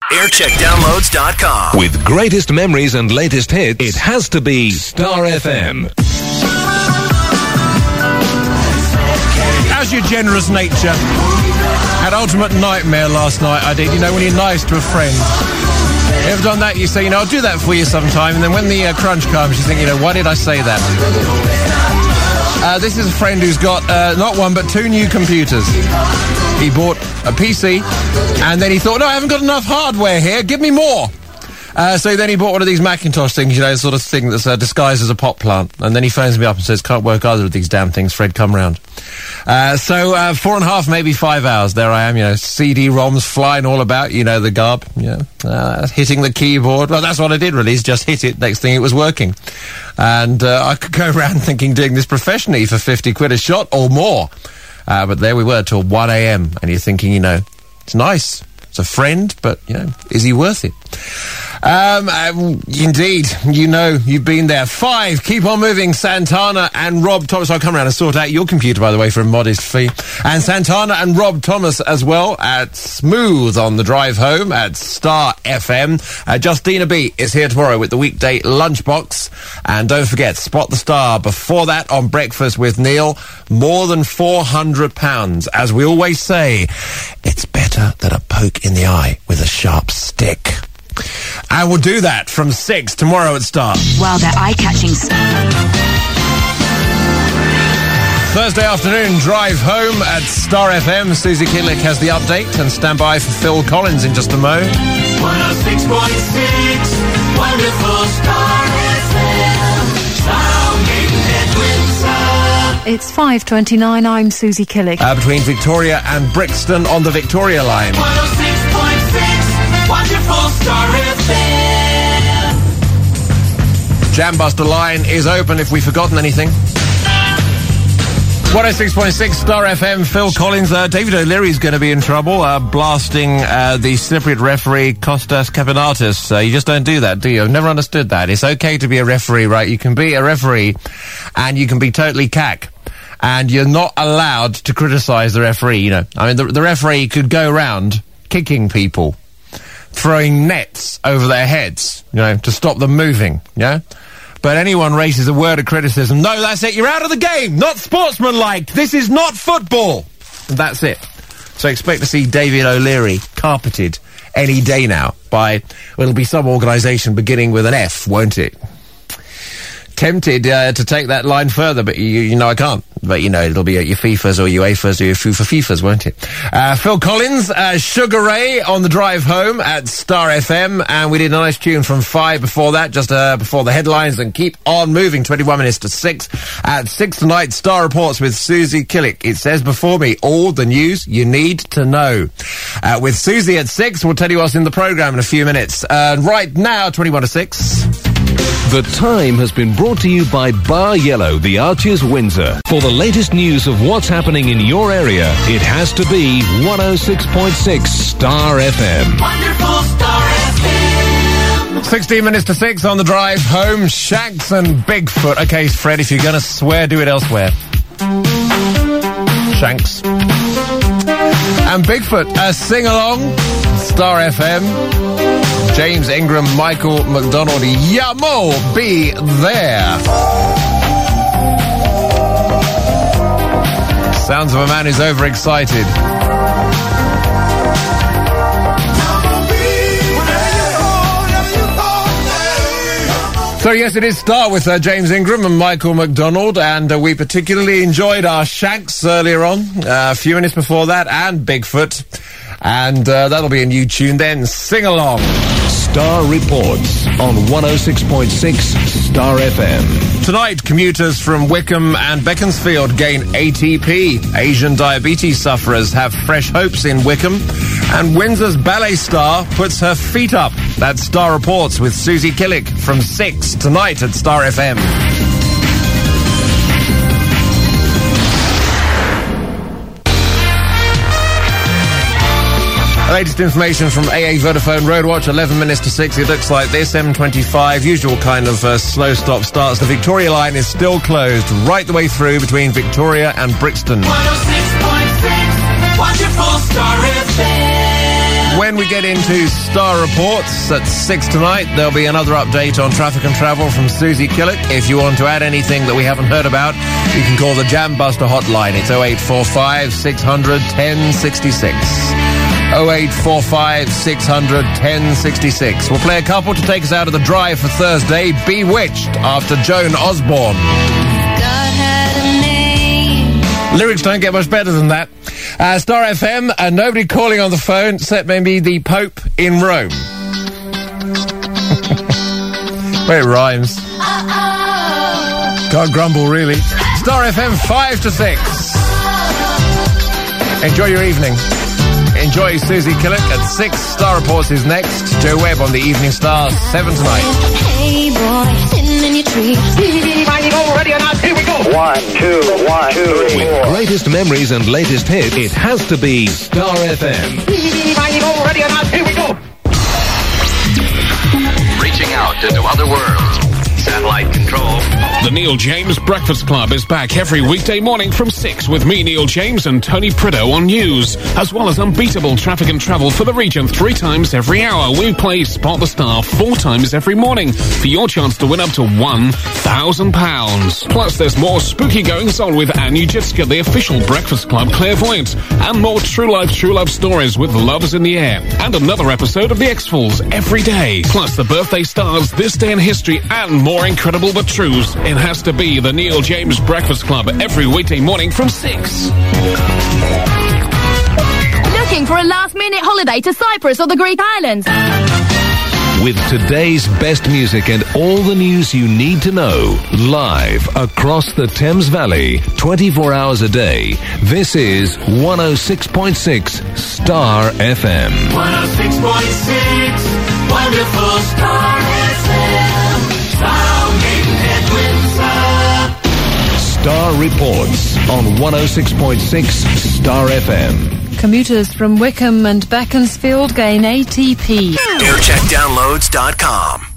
Aircheckdownloads.com. With greatest memories and latest hits, it has to be Star FM. How's your generous nature? Had ultimate nightmare last night, I did. You know, when you're nice to a friend. You ever done that? You say, I'll do that for you sometime. And then when the crunch comes, you think, why did I say that? This is a friend who's got not one, but 2 new computers. He bought a PC, and then he thought, no, I haven't got enough hardware here. Give me more. So then he bought one of these Macintosh things, sort of thing that's disguised as a pot plant. And then he phones me up and says, can't work either of these damn things, Fred, come round. So 4.5, maybe 5 hours, there I am, CD-ROMs flying all about, the garb, hitting the keyboard. Well, that's what I did, really, is just hit it. Next thing, it was working. And I could go around thinking doing this professionally for 50 quid a shot or more. But there we were till 1 a.m. And you're thinking, it's nice. It's a friend, but, is he worth it? Indeed, you've been there. 5, keep on moving. Santana and Rob Thomas. I'll come around and sort out your computer, by the way, for a modest fee. And Santana and Rob Thomas as well at Smooth on the drive home at Star FM. Justina B is here tomorrow with the weekday lunchbox. And don't forget, Spot the Star before that on Breakfast with Neil. More than £400. As we always say, it's better than a poke in the eye with a sharp stick. And we'll do that from 6 tomorrow at Star. Wow, they're eye-catching. Thursday afternoon, drive home at Star FM. Susie Killick has the update, and stand by for Phil Collins in just a mo. 106.6, wonderful Star FM. It's 5:29, I'm Susie Killick. Between Victoria and Brixton on the Victoria line. 106.6, wonderful Star FM. Jambuster line is open if we've forgotten anything. 106.6 Star FM, Phil Collins. David O'Leary's going to be in trouble, blasting the Cypriot referee Kostas Kapanatis. You just don't do that, do you? I've never understood that. It's okay to be a referee, right? You can be a referee and you can be totally cack. And you're not allowed to criticise the referee, I mean, the referee could go around kicking people, throwing nets over their heads, to stop them moving, But anyone raises a word of criticism, no, that's it, you're out of the game, not sportsmanlike, this is not football. And that's it. So expect to see David O'Leary carpeted any day now by, it'll be some organisation beginning with an F, won't it? Tempted to take that line further, but I can't. But it'll be at your FIFAs or UEFAs or your FIFAs, won't it? Phil Collins, Sugar Ray on the drive home at Star FM, and we did a nice tune from 5 before that, just before the headlines, and keep on moving. 21 minutes to 6 at 6 tonight. Star Reports with Susie Killick. It says before me, all the news you need to know. With Susie at 6, we'll tell you what's in the programme in a few minutes. Right now, 21 to 6. The time has been brought to you by Bar Yellow, the Arches, Windsor. For the latest news of what's happening in your area, it has to be 106.6 Star FM. Wonderful Star FM. 16 minutes to 6 on the drive home. Shanks and Bigfoot. Okay, Fred, if you're going to swear, do it elsewhere. Shanks. And Bigfoot, sing along. Star FM. James Ingram, Michael McDonald, Yamo, be there. Sounds of a man who's overexcited. So yes, it is Star with James Ingram and Michael McDonald, and we particularly enjoyed our Shanks earlier on, a few minutes before that, and Bigfoot. And that'll be a new tune then. Sing along. Star Reports on 106.6 Star FM. Tonight, commuters from Wickham and Beaconsfield gain ATP. Asian diabetes sufferers have fresh hopes in Wickham. And Windsor's ballet star puts her feet up. That's Star Reports with Susie Killick from 6 tonight at Star FM. Latest information from AA Vodafone Roadwatch, 11 minutes to 6. It looks like this, M25, usual kind of slow stop starts. The Victoria line is still closed right the way through between Victoria and Brixton. 106.6, wonderful Star FM. when we get into Star Reports at 6 tonight, there'll be another update on traffic and travel from Susie Killick. If you want to add anything that we haven't heard about, you can call the Jam Buster hotline. It's 0845 600 1066. 0845 600 1066. We'll play a couple to take us out of the drive for Thursday. Bewitched after Joan Osborne. God had a name. Lyrics don't get much better than that. Star FM, and nobody calling on the phone, except maybe the Pope in Rome. Well, it rhymes. Can't grumble, really. Star FM 5 to 6. Enjoy your evening. Enjoy Susie Killick at 6. Star Reports is next. Joe Webb on the Evening Star, 7 tonight. Hey boy, sitting in your tree. Ready or not, here we go. 1, 2, 1, 2, 3, With 4. greatest memories and latest hits, it has to be Star FM. Ready or not, here we go. Reaching out into other worlds. Satellite control. The Neil James Breakfast Club is back every weekday morning from 6 with me, Neil James, and Tony Prideaux on news, as well as unbeatable traffic and travel for the region 3 times every hour. We play Spot the Star 4 times every morning for your chance to win up to £1,000. Plus, there's more spooky goings on with Annie Jitska, the official Breakfast Club clairvoyant, and more true love stories with Lovers in the Air, and another episode of The X-Files every day. Plus, the birthday stars, this day in history, and more incredible but truths. It has to be the Neil James Breakfast Club every weekday morning from 6. Looking for a last-minute holiday to Cyprus or the Greek islands? With today's best music and all the news you need to know, live across the Thames Valley, 24 hours a day, this is 106.6 Star FM. 106.6, wonderful Star FM. Star Reports on 106.6 Star FM. Commuters from Wickham and Beaconsfield gain ATP. Aircheckdownloads.com.